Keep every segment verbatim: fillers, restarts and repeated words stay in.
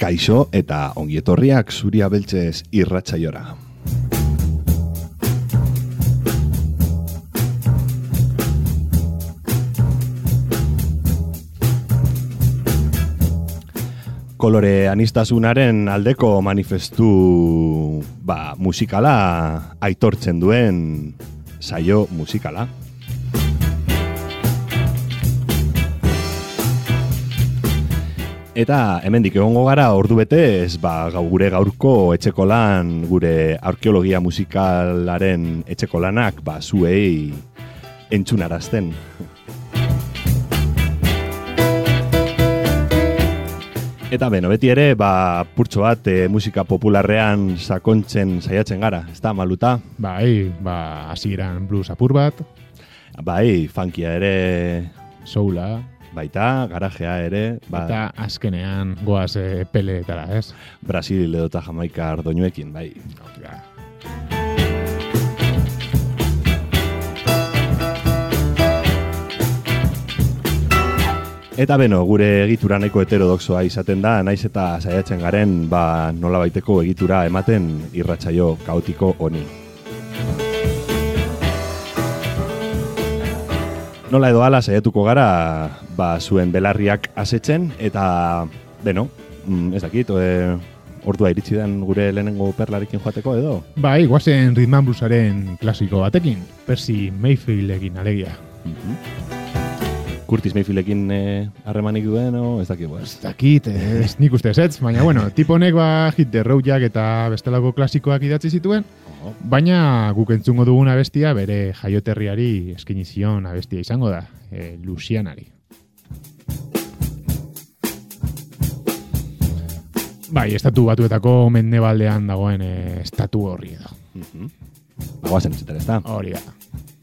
Kaixo eta ongietorriak Zuria Beltzez irratsaiora. Kolore anistasunaren aldeko manifestu ba, musikala aitortzen duen saio musikala. Eta hemendik egongo gara ordu betez, ba, gure gaurko etxeko lan, gure arkeologia musikalaren etxeko lanak, ba, zuei entzunarazten. Eta beno, beti ere, ba, purtso bat e, musika popularrean sakontzen saiatzen gara, ez da, Maluta? Bai, ba, hasieran blues apur bat. Bai, funkia ere... Soula. Baita, garajea ere... Ba... Eta azkenean goaz e, peleetara, ez? Brasil edo eta Jamaika ardoinuekin, bai. Ja. Eta beno, gure egitura nahiko heterodoxoa izaten da, naiz eta saiatzen garen, ba, nola baiteko egitura ematen irratsaio kaotiko honi. Nola edo ala saiatuko gara, ba, zuen belarriak asetzen, eta, beno, ez dakit, e, ordua iritsi den gure lehenengo perlarekin joateko edo? Bai, guazen Rhythm and Bluesaren klasiko batekin, Percy Mayfieldekin alegia. Mm-hmm. Curtis Mayfieldekin harremanik e, duen, o ez dakit, ez dakit, ez nik uste ez, baina, bueno, tipo honek ba, Hit the Roadjack eta bestelako klasikoak idatzi zituen, baina guk entzungo dugun abestia bere jaioterriari eskaini zion abestia izango da, e, Lucianari. Bai, estatu batuetako mendebaldean dagoen e, estatu horri edo. Mm-hmm. Bagoazen etxetan, ez da? Hori da.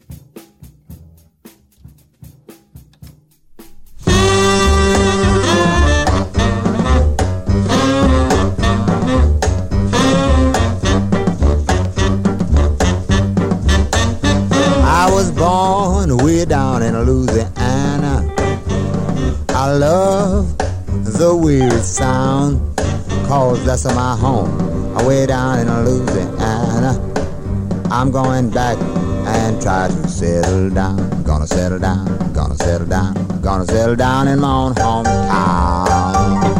Born way down in Louisiana. I love the weird sound, cause that's my home, way down in Louisiana. I'm going back and try to settle down. Gonna settle down, gonna settle down, gonna settle down in my own hometown.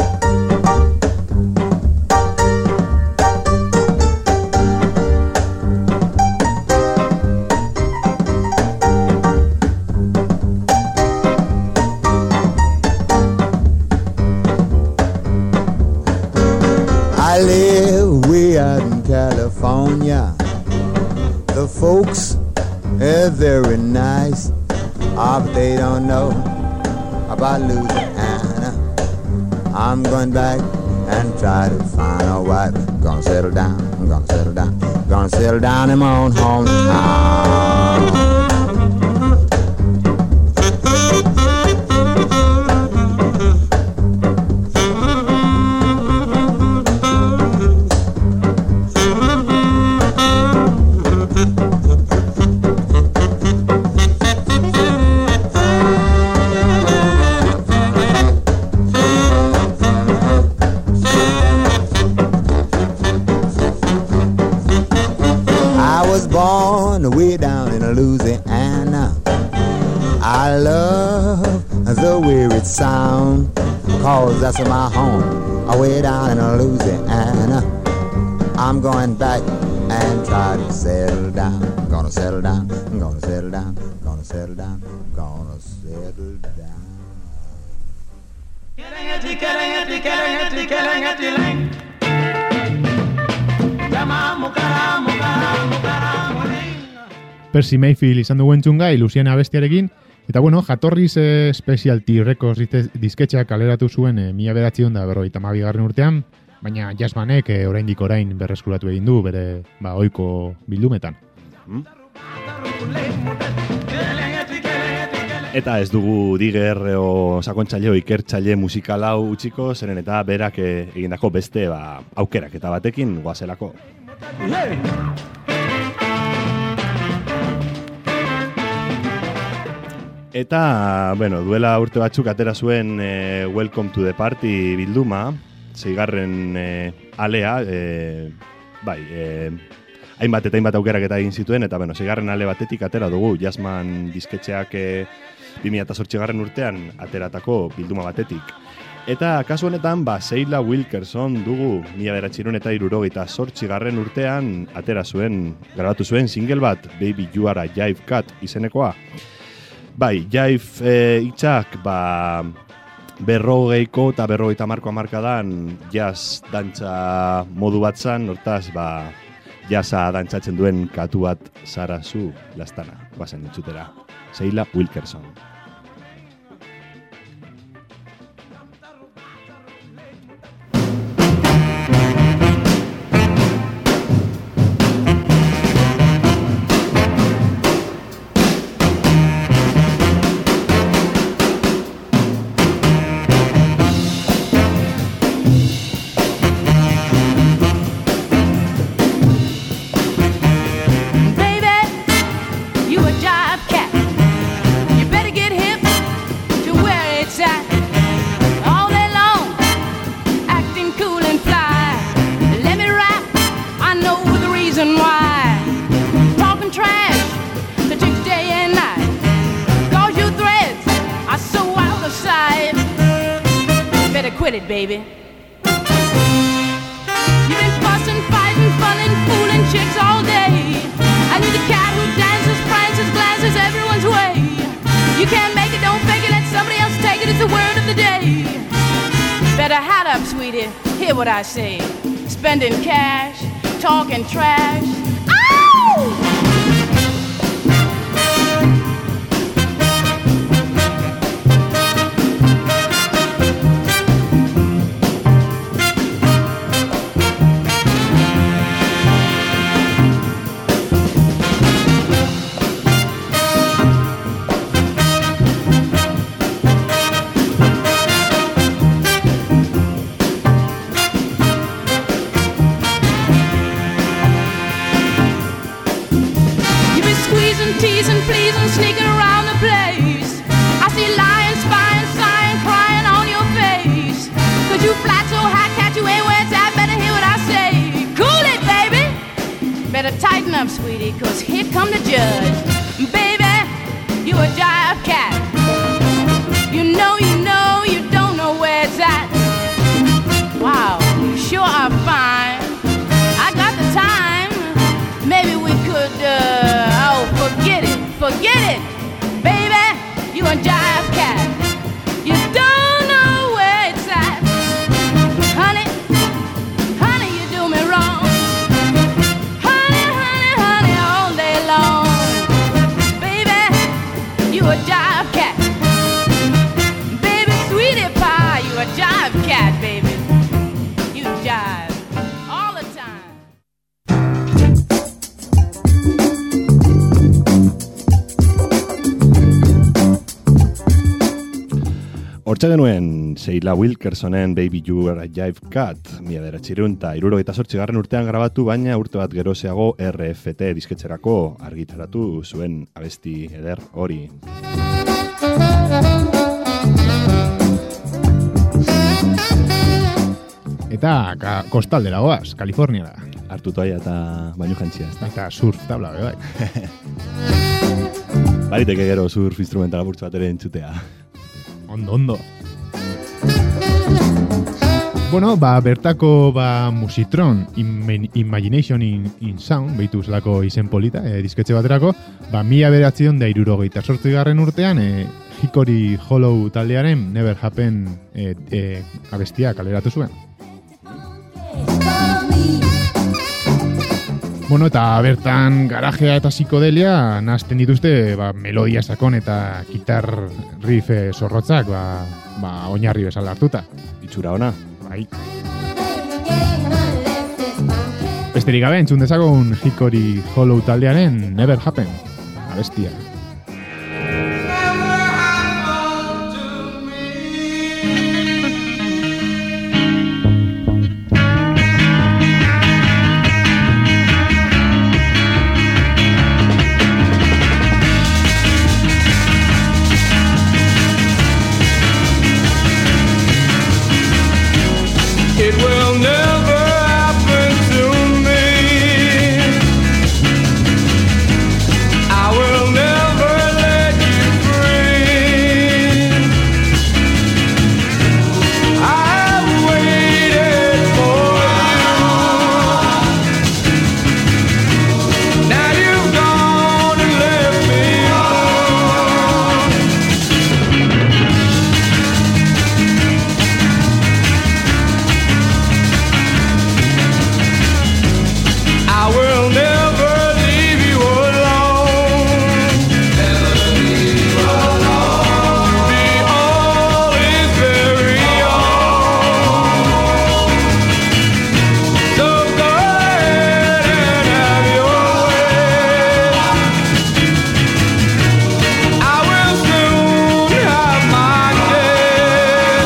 I live way out in California. The folks are very nice, oh, but they don't know about Louisiana. I'm going back and try to find a wife. Gonna settle down, I'm gonna settle down, gonna settle down in my own hometown. Way down in Louisiana, I love the weird sound, cause that's my home, way down in Louisiana. I'm going back and try to settle down. Gonna settle down, gonna settle down, gonna settle down, gonna settle down. Killing-a-ti, killing-a-ti, killing-a-ti, killing-a-ti, ling. Yama, mukara, mukara, mukara, Percy Mayfield izan dugu entzungai, Luciana bestiarekin, eta bueno, jatorriz eh, Specialty Records disketxeak kaleratu zuen eh, mila bederatziehun eta berrogeita hamabigarren urtean, baina jazzmanek eh, oraindik orain berreskuratu egin du bere ba, ohiko bildumetan. Hmm? Eta ez dugu diger o sakontzaile o ikertzaile musikal hau utziko, zeren eta berak eh, egindako beste ba, aukerak eta batekin goazelako. Eta, bueno, duela urte batzuk atera zuen e, Welcome to the Party bilduma, zeigarren e, alea, e, bai, e, hainbat eta hainbat aukerak eta egin zituen, eta bueno, zeigarren ale batetik atera dugu, Jazzman disketxeak e, bi mila zortzigarren urtean ateratako bilduma batetik. Eta kasu honetan, ba, Sheila Wilkerson dugu mila bederatziehun eta hirurogeita zortzigarren urtean atera zuen, grabatu zuen single bat, Baby You Are a Jive Cat izenekoa. Bai, Jive e, itxak, ba, berrogeiko eta berrogeita marko hamarkadan jazz dantza modu bat zan, hortaz, ba, jazza dantzatzen duen katu bat zara zu lastana, bazen entzutera. Sheila Wilkerson. Quit it, baby. You've been fussing, fighting, funning, fooling chicks all day. And you're the cat who dances, prances, glances everyone's way. You can't make it, don't fake it, let somebody else take it. It's the word of the day. Better hat up, sweetie. Hear what I say. Spending cash, talking trash. Ow! Sneaking around the place. I see lying, spying, sighing, crying on your face. Cause you flat so high, cat, you ain't where it's at. Better hear what I say. Cool it, baby. Better tighten up, sweetie, cause here come the judge. Baby, you a jive cat. You know, you know, you don't know where it's at. Wow, you sure are fine. I got the time. Maybe we could, uh, oh, forget it. Forget it, baby, you a jive cat. You don't know where it's at. Honey, honey, you do me wrong. Honey, honey, honey, all day long. Baby, you a jive cat. Baby, sweetie pie, you a jive cat, baby. You jive all the time. Hortxe genuen Sheila Wilkersonen Baby You Are a Jive Cat, mila bederatziehun eta hirurogeita zortzigarren urtean grabatu, baina urte bat gerozeago R F T disketxerako argitaratu zuen abesti eder hori. Eta ka, kostaldera goaz, Kaliforniara. Hartu toaia eta baino jantzia, ez da? Eta surf tabla, bai. Bariteke gero surf instrumental burtsu bat ere entzutea. Ondo, ondo. Bueno, ba, bertako ba, Musitron in, Imagination in, in Sound, behitu zelako izen polita, e, disketxe baterako, ba, mila beratzion da irurogeita sortzigarren urtean, e, Hickory Hollow taldearen Never Happen e, e, abestia kaleratu zuen. Bueno, eta bertan garajea eta psikodelia nazten dituzte ba, melodia sakon eta gitar riff zorrotzak ba, ba, oinarri bezala hartuta. Itxura ona. Bai. Besterik gabe entzun dezagun Hickory Hollow taldearen Never Happen abestia. will never happen to me. I will never let you free. I have waited for you. Now you've gone and left me alone. I will never leave you alone. Never leave you alone. The all is very own. So go ahead and have your way. I will soon have my day.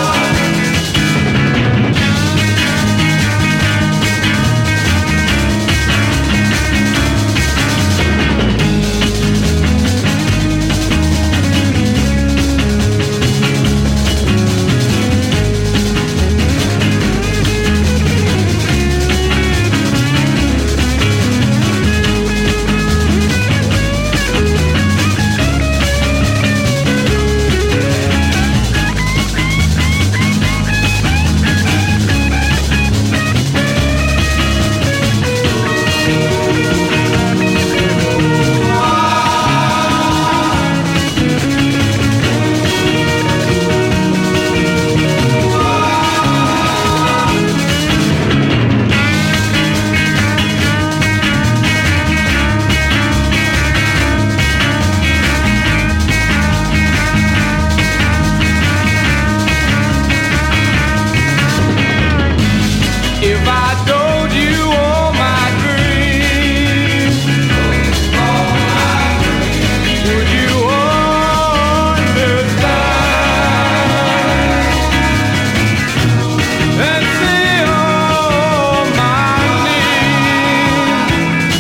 If I told you all my dreams, would you understand and see all my needs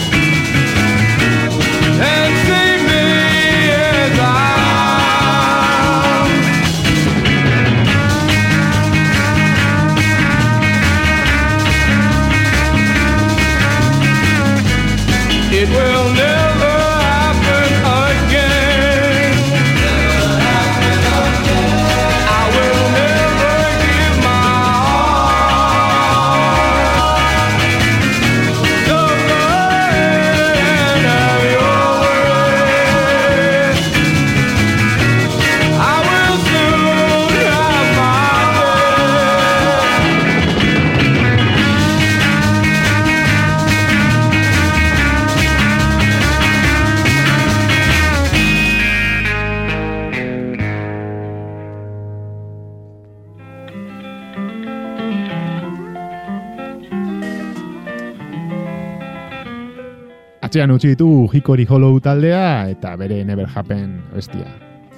and see me as I am? It will never happen again. I will never give my all. So go ahead and have your way. I will soon have my Atzean utzi ditu Hickory Hollow taldea eta bere Never Happen bestia.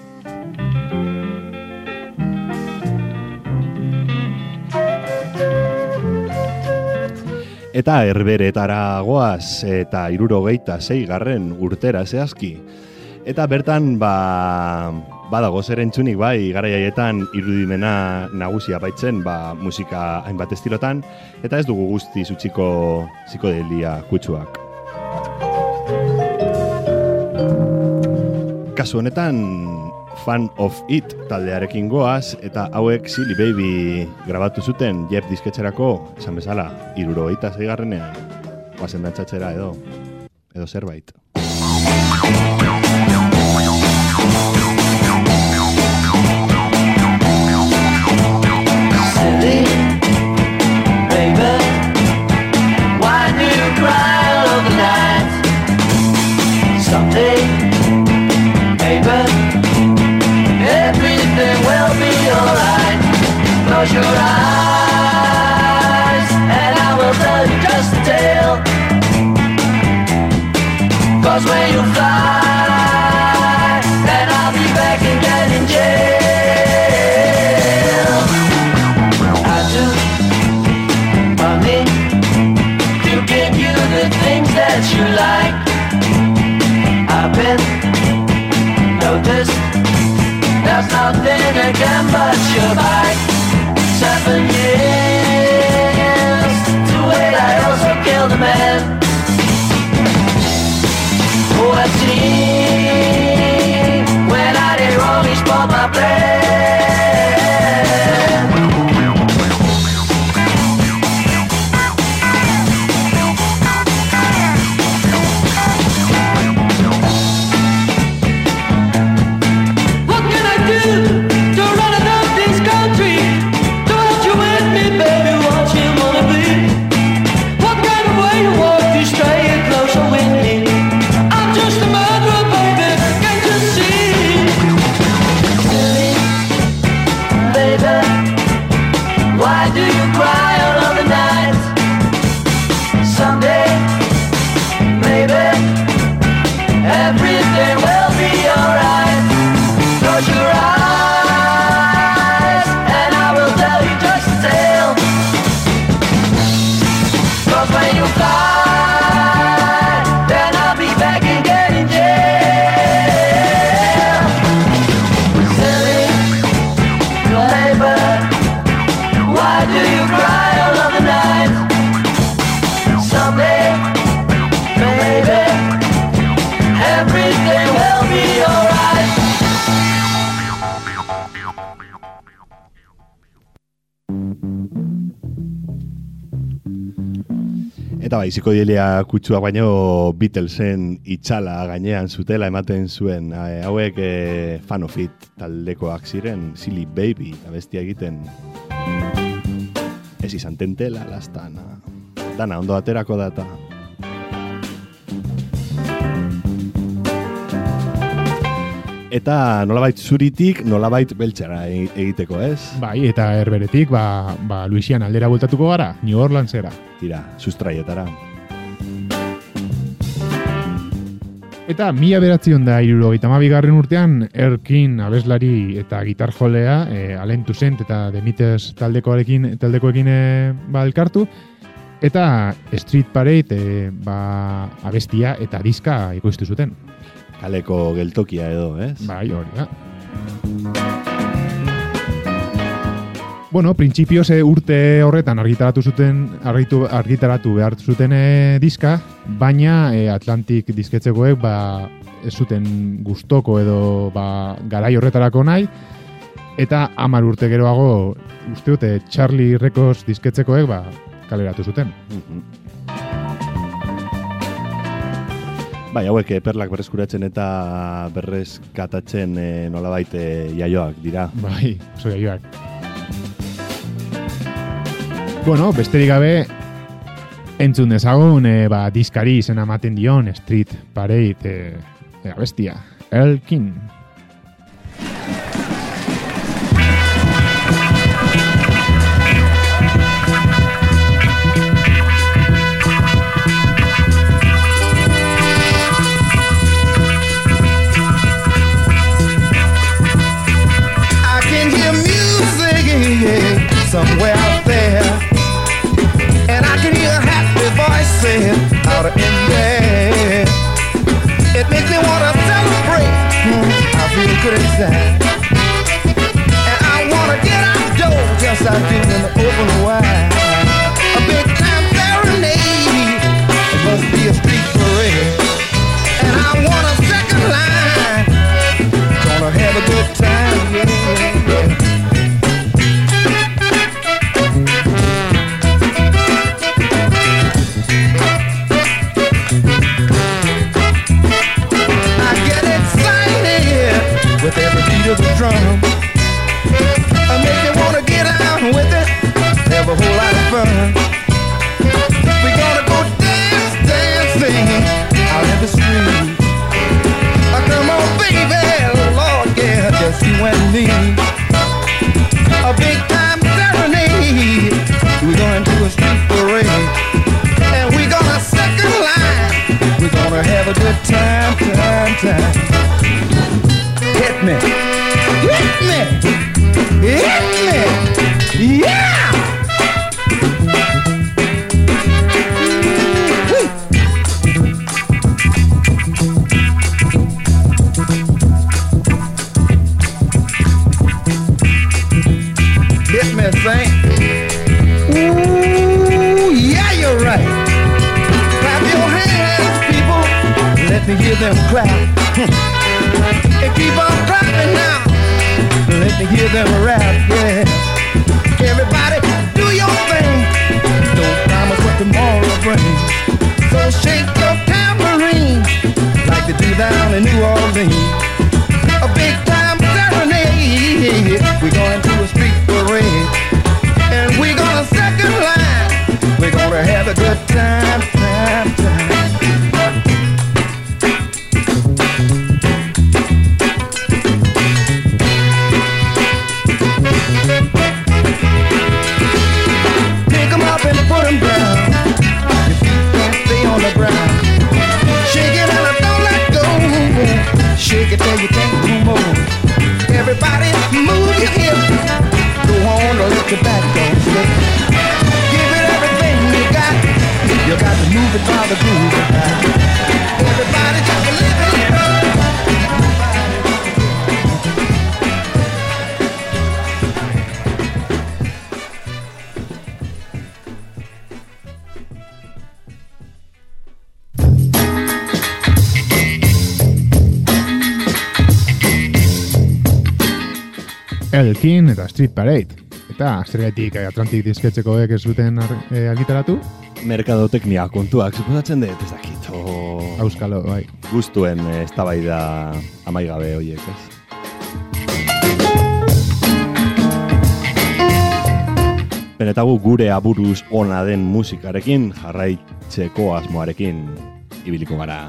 Eta herberetara goaz eta hirurogeita sei garren urtera zehazki. Eta bertan ba, badago zer entzunik bai garai haietan irudimena nagusia baitzen ba, musika hainbat estilotan eta ez dugu guztiz utziko psikodelia kutsuak. Kasu honetan Fan of It taldearekin goaz eta hauek Silly Baby grabatu zuten Jeff disketxerako, esan bezala, hirurogeita sei garrenean. Guazen dantzatzera edo, edo zerbait. Silly baby, why do you cry all over the night? Someday, baby, everything will be alright. Close your eyes and I will tell you just a tale. 'Cause when you fly, then I'll be back again in jail. I do money to give you the things that you like. I've been noticed, there's nothing again but your bite. Seven years Eta bai, psikodelia kutsua baino Beatlesen itxala gainean zutela ematen zuen. E, hauek e, Fan of It taldekoak ziren, Silly Baby, abestia egiten. Ez izan tentela, lastana. Dana, ondo aterako data. Eta nolabait zuritik, nolabait beltxara egiteko, ez? Bai, eta herberetik, ba, ba Luisiana aldera bueltatuko gara, New Orleansera. Tira, sustraietara. Eta mila beratzion da hirurogeita hamabigarren urtean, Erkin abeslari eta gitarjolea, e, Alain Toussaint eta The Meters taldekoarekin, taldekoekin e, ba, elkartu, eta Street Parade e, ba, abestia eta diska ikustu zuten. Kaleko geltokia edo, ez? Bai, hori da. Bueno, printzipioz urte horretan argitaratu zuten, argitu, argitaratu behar zuten e, diska, baina e, Atlantic disketzekoek ba, ez zuten gustoko edo ba, garai horretarako nahi, eta hamar urte geroago, uste dute, Charlie Records disketzekoek ba, kaleratu zuten. Mm-hmm. Bai, hauek perlak berreskuratzen eta berreskatatzen e, nolabait e, jaioak dira. Bai, oso jaioak. Bueno, besterik gabe entzun dezagun e, ba, diskari izena ematen dion Street Parade e, e, abestia, Erkin. Somewhere out there, and I can hear a happy voice saying out in there. It makes me want to celebrate. I feel good inside, and I want to get outdoors. Yes, I do, in the open wide. A big time serenade. It must be a street parade, and I want a second line. Gonna have a good time, yeah, yeah. With every beat of the drum, I make you wanna get out with it, have a whole lot of fun. We gonna go dance, dancing out in the street. Oh, come on, baby, Lord, yeah, just you and me. A big time serenade. We gonna do a street parade, and we gonna second line. We gonna have a good time, time, time. Hit me, hit me, hit me, yeah! Hit me, Saint. Ooh, yeah, you're right. Clap your hands, people. Let me hear them clap. And keep on clapping now. Let me hear them rap, yeah. Everybody, do your thing. Don't promise what tomorrow brings. So shake your tambourine like they do down in New Orleans. A big time serenade. We're going to a street parade, and we're gonna second line. We're gonna have a good time, time, time. Shake it till you can't do more. Everybody move your hips. Go on or let your back don't slip. Give it everything you got. You got to move it while the groove is hot. Everybody just live it up. Erkin eta Street Parade. Eta zergatik Atlantic disketxeko ez zuten ar, e, argitaratu? merkadoteknia kontuak, suposatzen dut, ez dakit, o... Auskalo, bai. Guztuen eztabaida amaigabe horiek, ez? Benetagu gure aburuz ona den musikarekin, jarraitzeko asmoarekin ibiliko gara.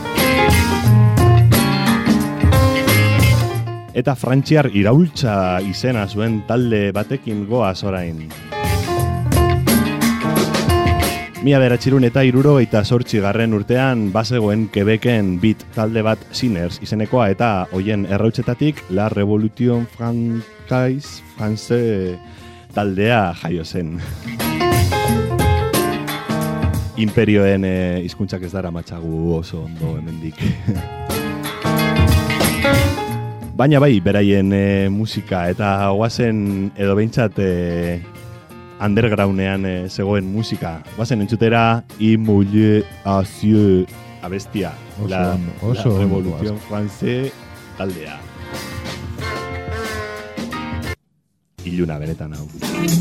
Eta frantziar iraultza izena zuen talde batekin goaz orain. Mila beratxirun eta iruro eta sortzi garren urtean bazegoen Quebecen beat talde bat Sinners izenekoa eta hoien errautzetatik La Revolution Francaise France taldea jaio zen. Imperioen eh, hizkuntzak ez dara matxagu oso ondo hemendik. Baina bai, beraien e, musika eta guazen edo behintzat e, undergroundean e, zegoen musika. Guazen entzutera Imulle Azieu abestia. Oso La, ondo, oso la ondo, Revolution oso. France taldea. Iluna benetan hau.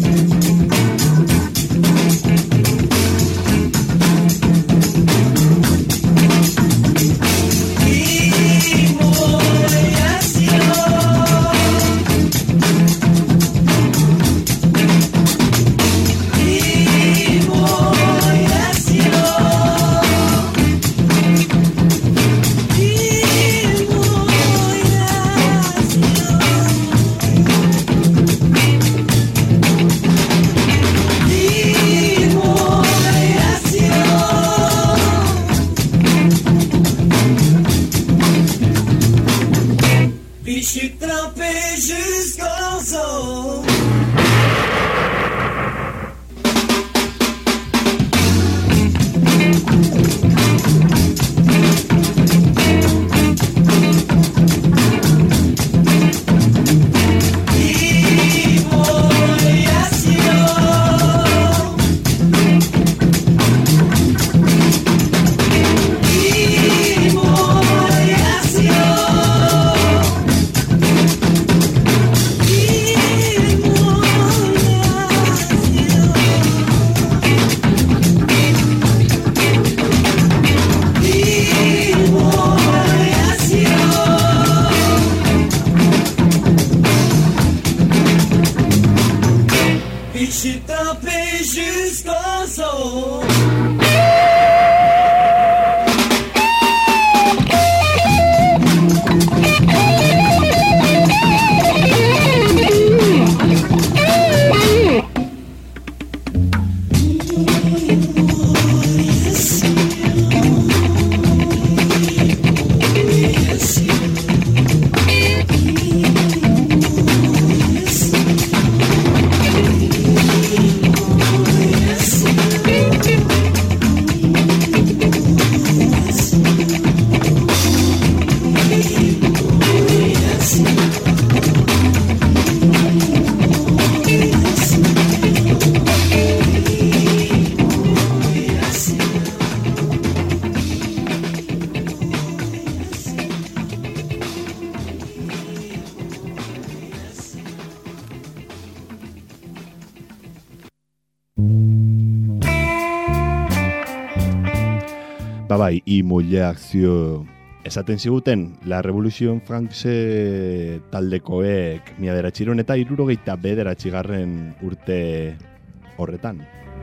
Puis je suis trempé jusqu'aux os. Bai, Imulle Azieu esaten ziguten La Revolution France taldekoek mila bederatziehun eta hirurogeita bederatzigarren urte horretan.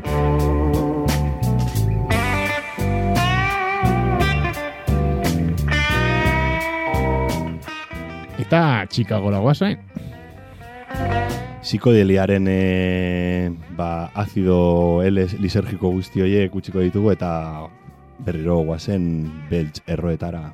Eta Chicagora guazain. Psikodeliaren e, ba, azido L-lisergiko guzti horiek utziko ditugu eta berriro guazen beltz erroetara.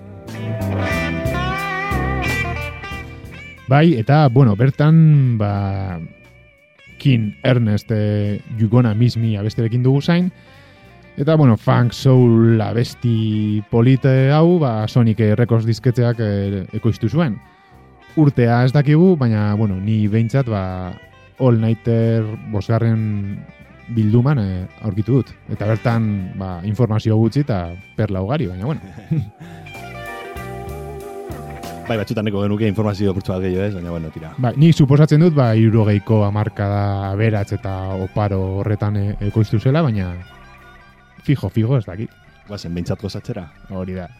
Bai, eta, bueno, bertan, ba, King Ernest e, You Gonna Miss Me abesterekin dugu zain. Eta, bueno, funk, soul, abesti polite hau, ba, Sonic Records disketzeak e, ekoiztu zuen. Urtea ez dakigu, baina, bueno, ni behintzat, ba, All Nighter bosgarren bilduman e, aurkitu dut. Eta bertan, ba, informazio gutxi eta perla ugari, baina, bueno. Bai, batxutan neko genuke informazio purtsu bat gehiago ez, baina, bueno, tira. Ba, ni suposatzen dut, ba, hirurogeiko hamarkada aberats eta oparo horretan e, ekoiztu zela, baina, fijo, fijo, ez dakit. Guazen, behintzat gozatzera. Hori da.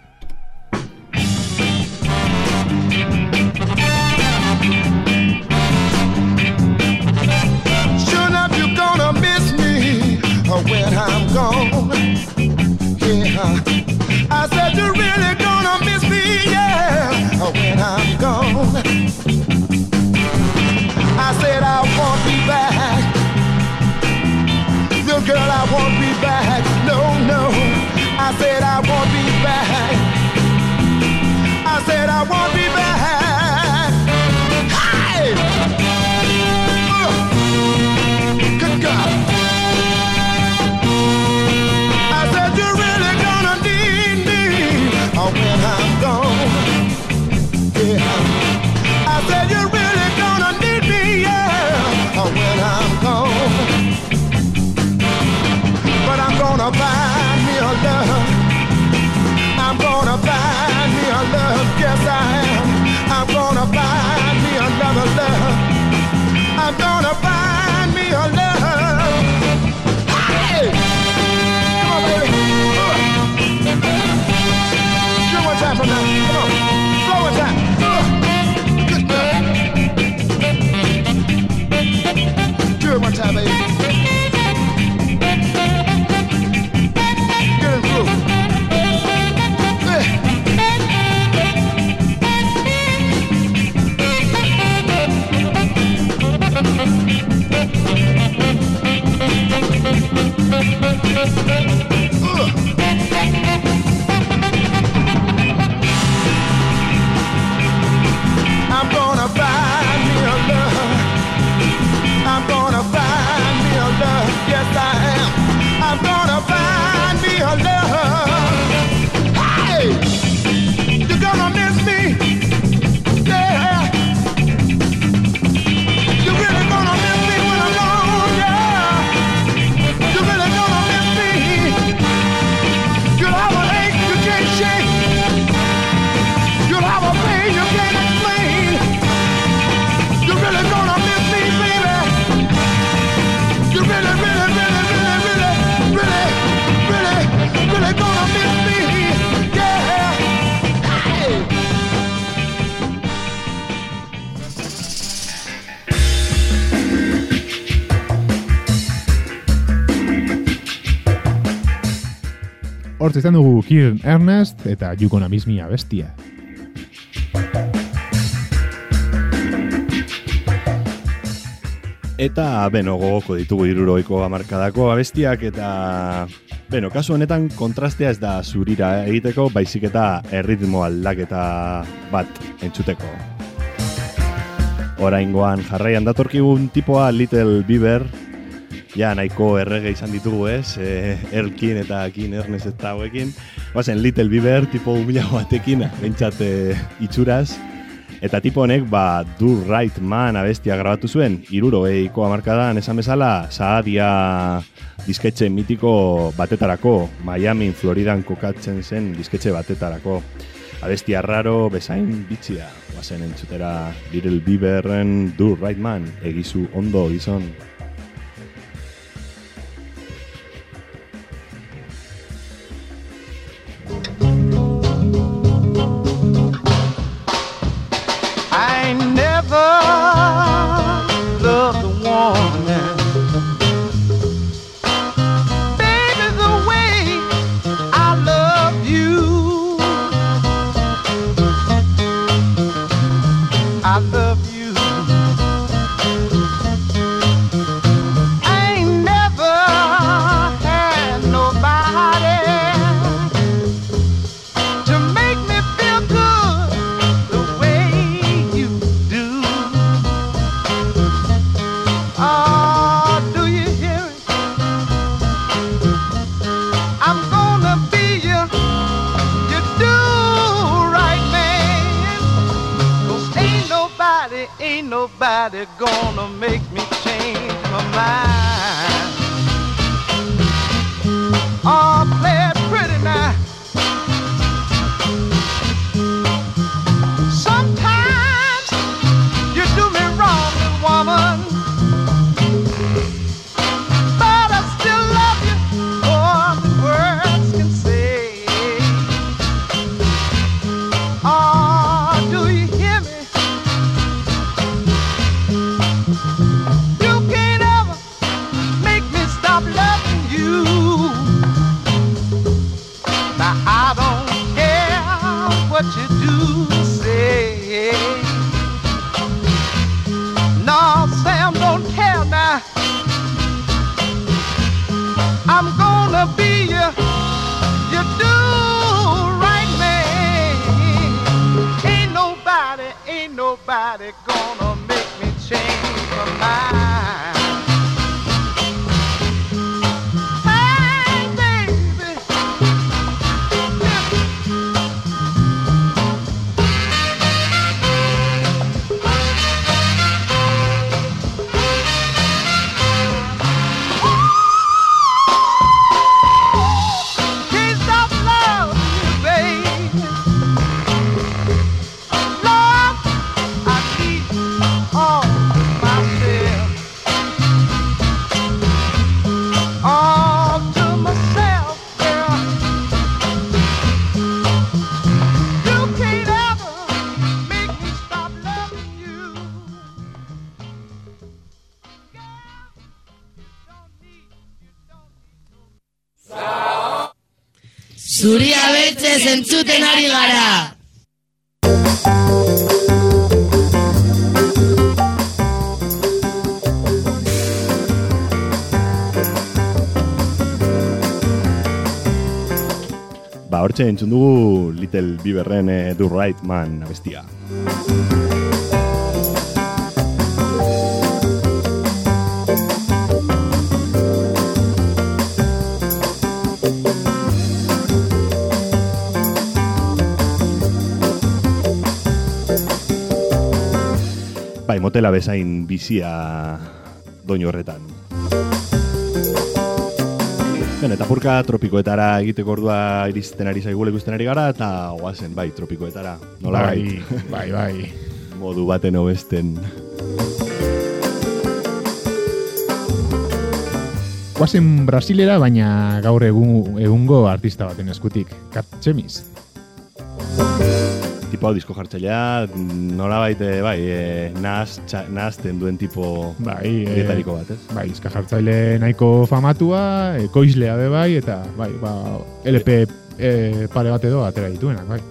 Sure enough, you're gonna miss me when I'm gone. Yeah, I said you're really gonna miss me, yeah, when I'm gone. I said I won't be back. Little girl, I won't be back. No, no. I said I won't be back. I said I won't be back. Hey! Uh. Good God. I said you're really gonna need me when I'm gone. Yeah. I said you're really gonna need me, yeah, when I'm gone. But I'm gonna find me a love. I'm gonna find me a love. Yes, I am. I'm gonna find me another love. I'm gonna find me a love. Hey! Come on, baby. Uh. Do it one time from now. Come on. Slow one time. Uh. Good girl. Do it one time, baby. I'm gonna find me a love. I'm gonna find me a love. Yes, I am. I'm gonna find me a love. Hey! You're gonna miss me. Yeah. You're really gonna miss me when I'm gone. Yeah. You're really gonna miss me. You'll have an ache you can't shake. You'll have a pain you can't explain. You're really gonna miss me, baby. You're really, really, really, really, really, really, really, really gonna miss me. Yeah. Hey. Hortz izan dugu Kirn Ernest eta You Gonna Miss Me abestia. Eta, beno, gogoko ditugu hirurogeiko hamarkadako abestiak eta, beno, kasu honetan kontrastea ez da zurira egiteko, baizik eta erritmo aldaketa bat entzuteko. Oraingoan jarraian datorkigun tipoa Little Bieber, ja nahiko errege izan ditugu ez, e, Erkin eta Kin Ernest eta hauekin. Bazen Little Bieber tipo humilago batekin, bentsat e, itxuraz. Eta tipo honek, ba, Do Right Man abestia grabatu zuen, hirurogeiko hamarkadan esan bezala, Saadia disketxe mitiko batetarako, Miami, Floridan kokatzen zen disketxe batetarako. Abestia raro, bezain bitxia, bazen entzutera Little Bieberren Do Right Man, egizu ondo gizon. Loved a woman, baby, the way I love you. I love you. I ain't never had nobody to make me feel good the way you do. Oh, do you hear it? I'm gonna be your, your do-right man. 'Cause ain't nobody, ain't nobody gonna make me change my mind. Oh, play it pretty now. Sometimes you do me wrong, woman, but I still love you for the world. you. Now I don't care what you do say. No, Sam, don't tell now. I'm gonna be your, your do right man. Ain't nobody, ain't nobody gonna make me change my mind. Hey, baby. Can't stop loving you, baby. Love, I need all myself. All to myself, girl. You can't ever make me stop loving you. Zuria beltzez entzuten ari gara. Ba, hortxe entzun dugu Little Bieberren eh, Do Right Man abestia. Bai, motela bezain bizia doinu horretan. Ben, eta purka tropikoetara egiteko ordua iristen ari zaigule ikusten ari gara, eta oazen, bai, tropikoetara. Nola Bai, bai, bai. modu baten hobesten. Guazen Brasilera, baina gaur egun, egungo artista baten eskutik. Cat Chemis. Tipo hau disko jartzailea, nola baite, bai, e, nahaz, txa, nahazten duen tipo Bai, eh, dietariko bat, ez? Bai, izka jartzaile nahiko famatua, ekoizlea be bai, eta bai, ba, L P eh, pare bat edo atera dituenak, bai.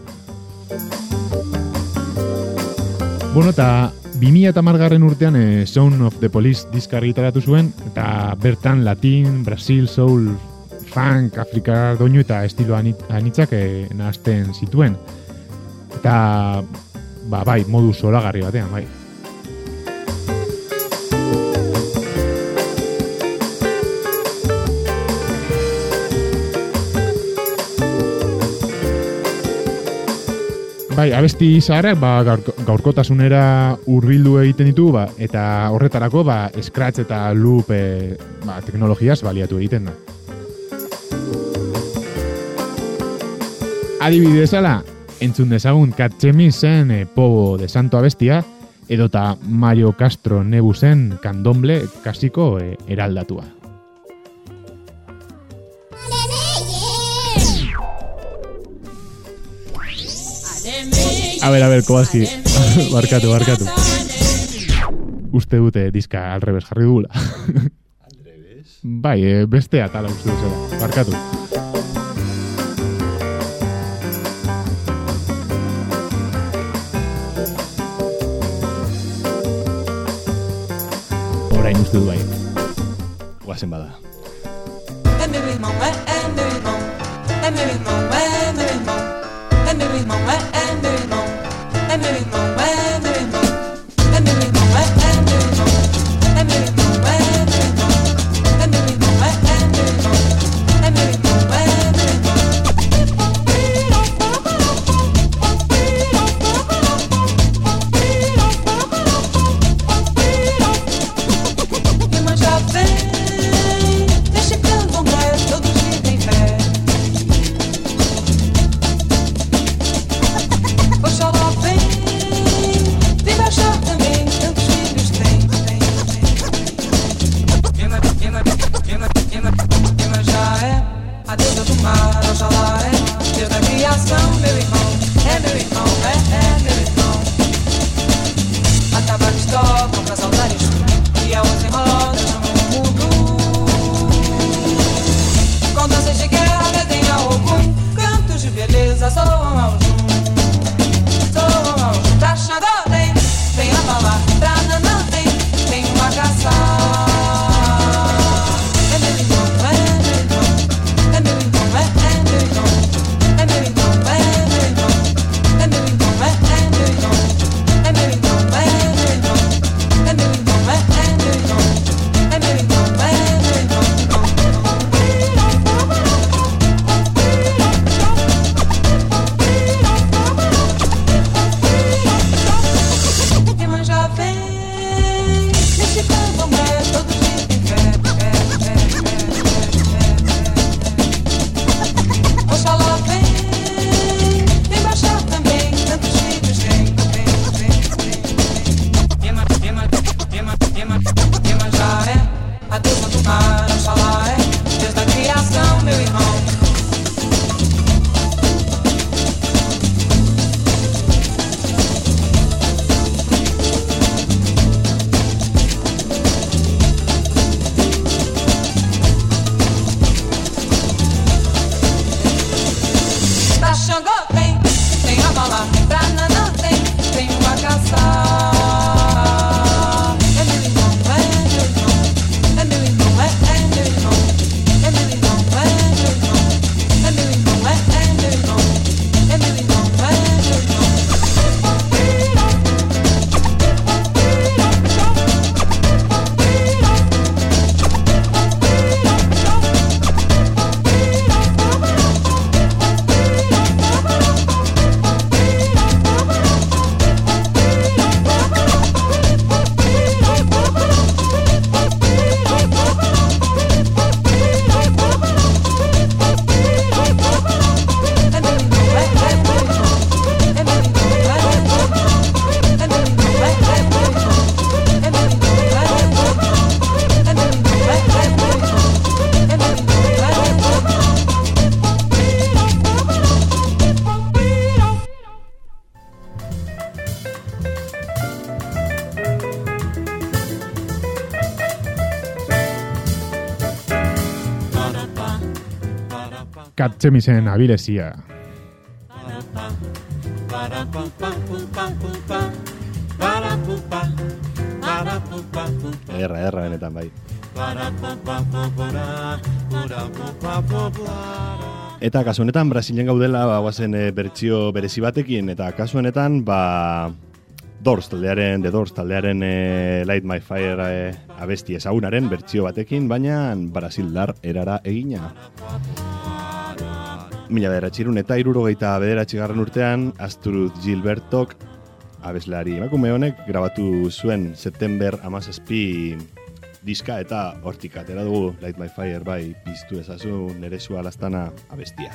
Bueno, eta bi mila hamargarren urtean eh, Sound of the Police diska argitaratu zuen, eta bertan Latin, Brasil, Soul, Funk, Afrikar doinu eta estilo anit- anitzak eh, nahazten zituen. Eta, ba, bai, modu zoragarri batean, bai. Bai, abesti zaharrak ba, gaur, gaurkotasunera hurbildu egiten ditu, ba, eta horretarako ba, scratch eta loop e, ba, teknologiaz baliatu egiten da. Adibidez ala, entzun dezagun Cat Chemis zen e, Pobo de Santo abestia, edota Mario Castro Nebu zen Candomble kasiko e, eraldatua. A ber, a ber, Kowalski, barkatu, barkatu. Uste dute diska al revés jarri dugula. Al revés? Bai, e, beste atala uste duzela, barkatu. Orain uste du bai. Guazen bada. Oxalá vem Katxemisen abilezia. Erra, erra benetan bai. Eta kasu honetan Brasilen gaudela ba, guazen e, bertsio berezi batekin, eta kasu honetan ba, Doors taldearen, The Doors taldearen e, Light My Fire e, abesti ezagunaren bertsio batekin, baina brasildar erara egina. Mila bederatxirun eta irurogeita bederatxigarren urtean Astrud Gilbertok abeslari emakume honek grabatu zuen September hamazazpi diska, eta hortik atera dugu Light My Fire bai piztu ezazu nere zua lastana abestia.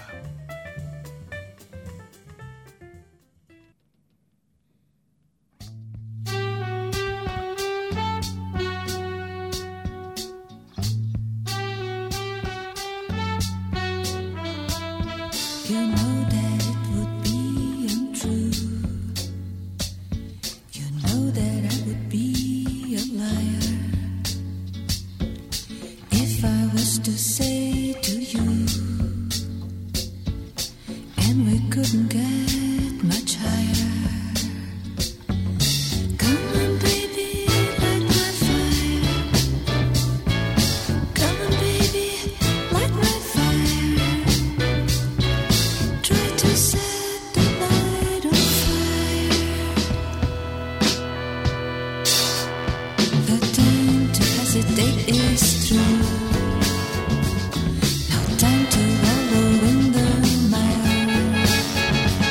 No time to wallow in the mire.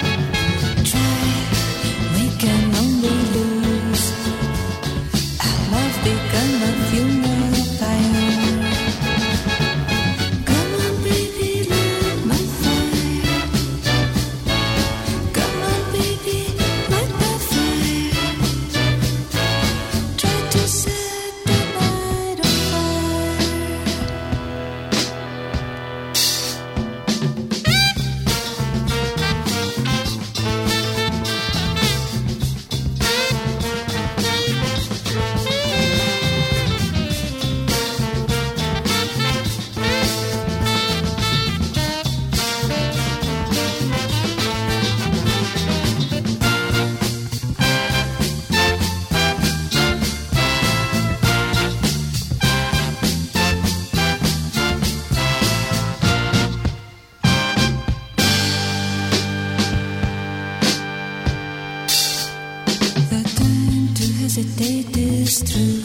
hesitate is true.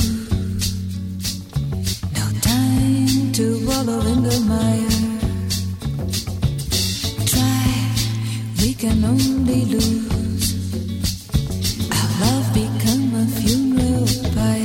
No time to wallow in the mire. Try, we can only lose. Our love become a funeral pyre.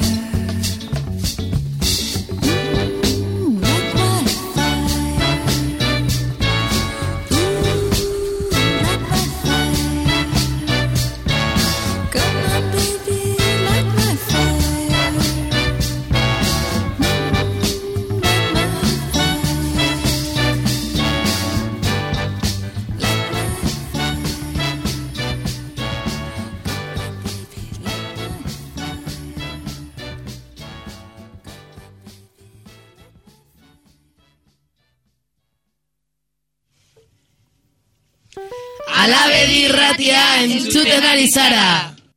Alabedi irratia entzuten ari zara.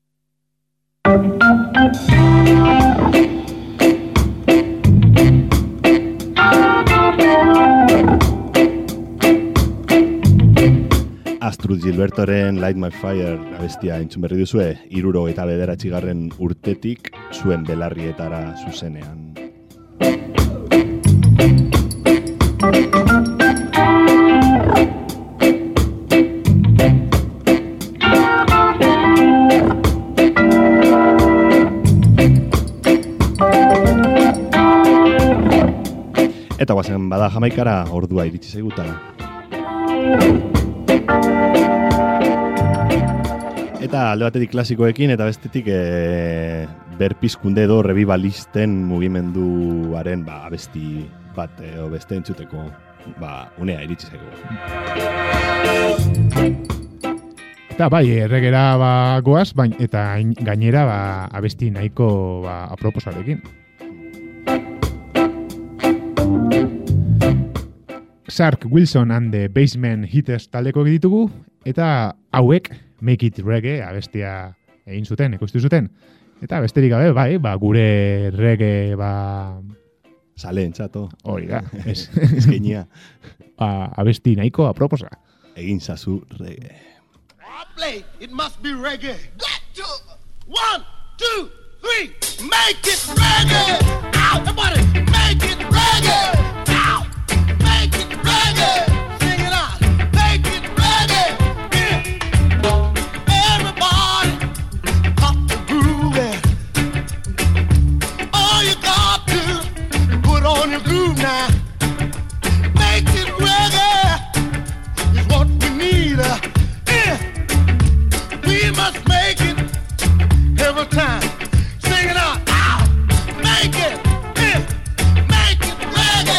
Astrud Gilbertoren Light My Fire abestia entzun berri duzue, hiruro eta bederatzigarren urtetik zuen belarrietara zuzenean. Eta guazen bada Jamaikara, ordua iritsi zaigutara. Eta alde batetik klasikoekin eta bestetik e, berpizkunde edo revivalisten mugimenduaren ba, abesti bat edo beste entzuteko ba, unea iritsi zaigu. Eta bai, erregera ba, goaz, bain, eta gainera ba, abesti nahiko ba, aproposarekin. Sark Wilson and the Basement Hitters taldeko ditugu, eta hauek Make It Reggae abestia egin zuten, ekoiztu zuten. Eta besterik gabe, bai, ba, gure reggae, ba... Salen, txato. Hori da, ez. Eskeinia. Ba, abesti nahiko aproposa. Egin zazu reggae. I play, it must be reggae. Got to, one, two, three, make it reggae. Ow, everybody, make it reggae. Ow, make it reggae. Sing it out, make it reggae. Yeah. Everybody, pop the groove there. All you got to put on your groove now. Make it reggae is what we need. Uh, yeah. We must make it every time. Sing it out. Ow. Make it. Yeah. Make it reggae.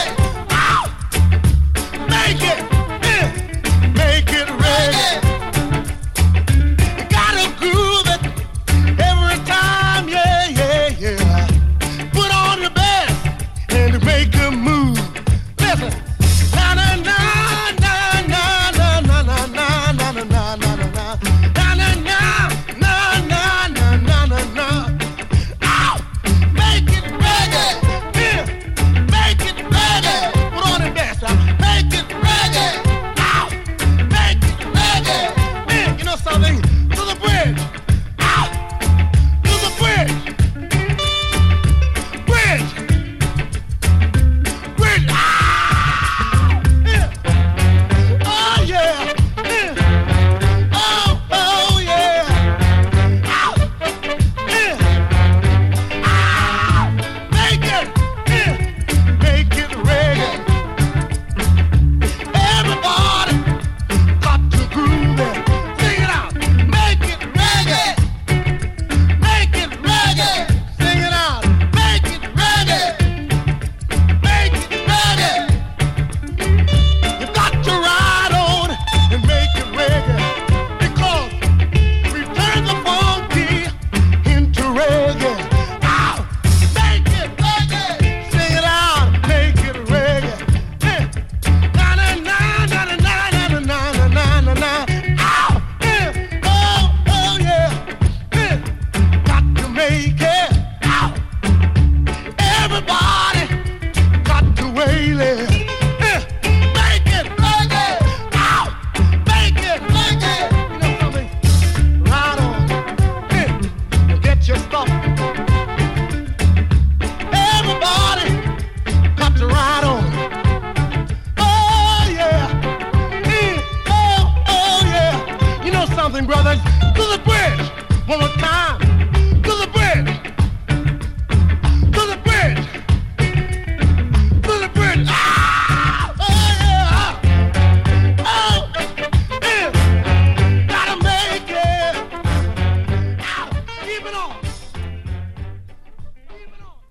brothers, to the bridge. One more time, to the bridge. To the bridge. To the bridge. Ah! Oh, yeah! Oh, yeah! Gotta make it. Ow! Keep it on. Keep it on.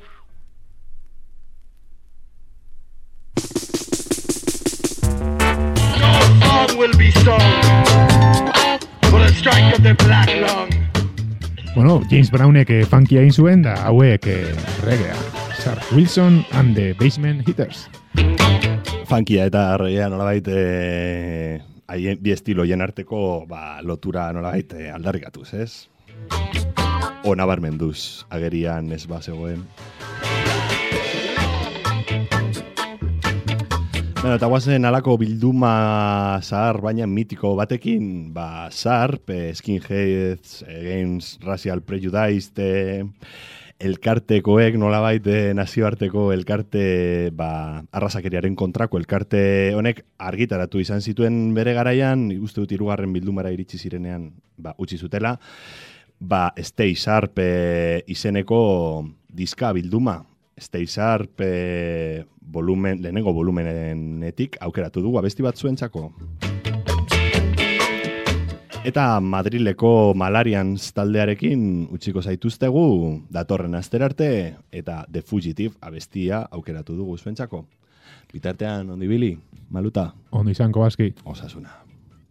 Your song will be sung for the strike of the black lung. Bueno, James Brownek eh, funky egin zuen, da hauek eh, reggaea. Sar Wilson and the Basement Hitters. Funkia eta reggaea nolabait eh, haien bi estilo hien arteko ba, lotura nolabait eh, aldarrikatuz, ez? O nabarmenduz, agerian ez ba zegoen. Bueno, eta guazen alako bilduma zahar, baina mitiko batekin, ba, Sarp, eh, Skinheads, Against Racial Prejudice, eh, elkartekoek, nolabait eh, nazioarteko elkarte, ba, arrazakeriaren kontrako elkarte honek argitaratu izan zituen bere garaian, uste dut hirugarren bildumara iritsi zirenean, ba, utzi zutela, ba, Stay Sharp eh, izeneko diska bilduma. Stay Sharp eh, volumen, lehenengo volumenetik aukeratu dugu abesti bat zuentzako. Eta Madrileko Malarians taldearekin utziko zaituztegu datorren asterarte eta The Fugitive abestia aukeratu dugu zuentzako. Bitartean, ondo ibili, Maluta? Ondo izanko aski. Osasuna.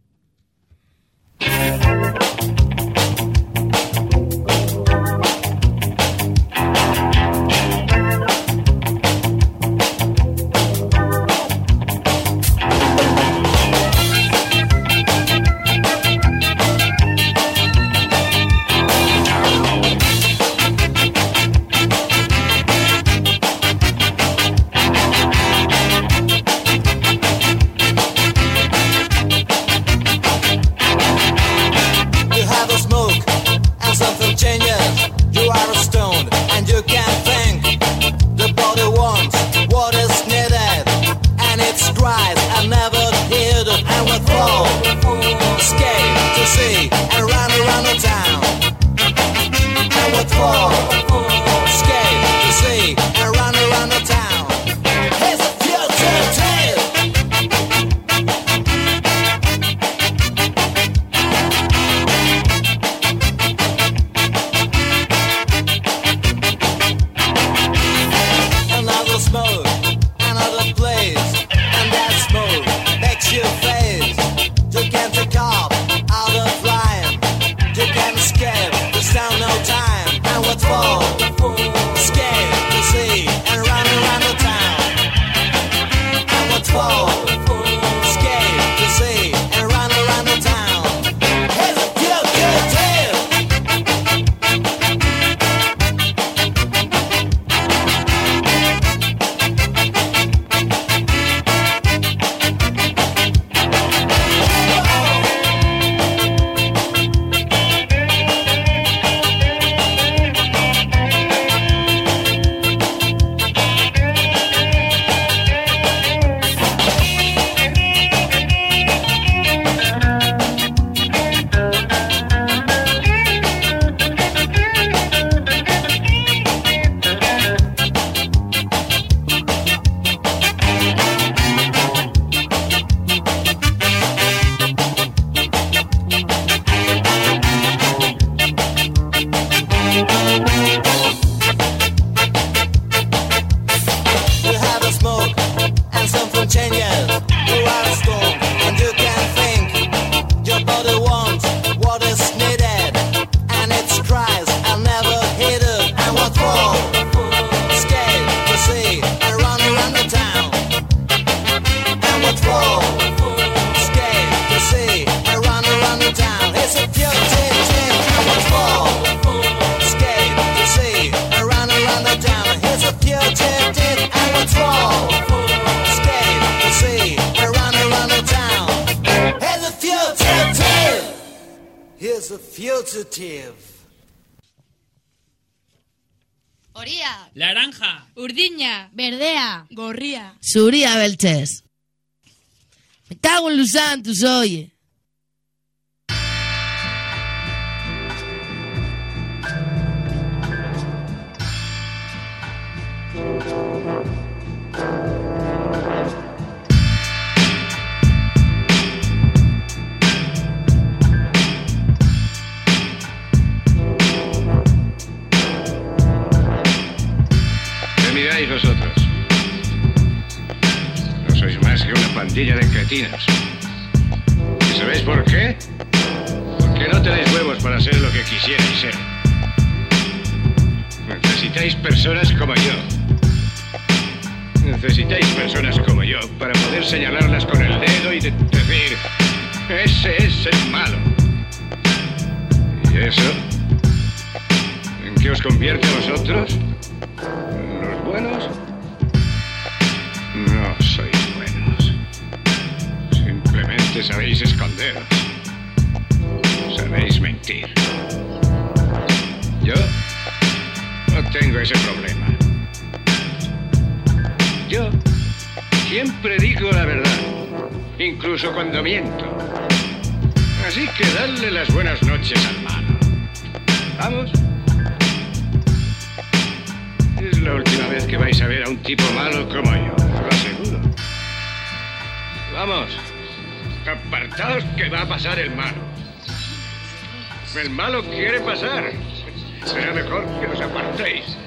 Here's a fugitive. Horia. Laranja. Urdina. Berdea. Gorria. Zuria beltzez. Me cago en los santos, oye. cretinos. ¿Y sabéis por qué? Porque no tenéis huevos para ser lo que quisierais ser. Necesitáis personas como yo. Necesitáis personas como yo para poder señalarlas con el dedo y de- decir, ese es el malo. ¿Y eso? ¿En qué os convierte a vosotros? ¿Los buenos? No sois buenos. Simplemente sabéis esconderos. Sabéis mentir. Yo no tengo ese problema. Yo siempre digo la verdad, incluso cuando miento. Así que dadle las buenas noches al malo. ¿Vamos? Es la última vez que vais a ver a un tipo malo como yo, os lo aseguro. Vamos, apartaos que va a pasar el malo. El malo quiere pasar. Será mejor que os apartéis.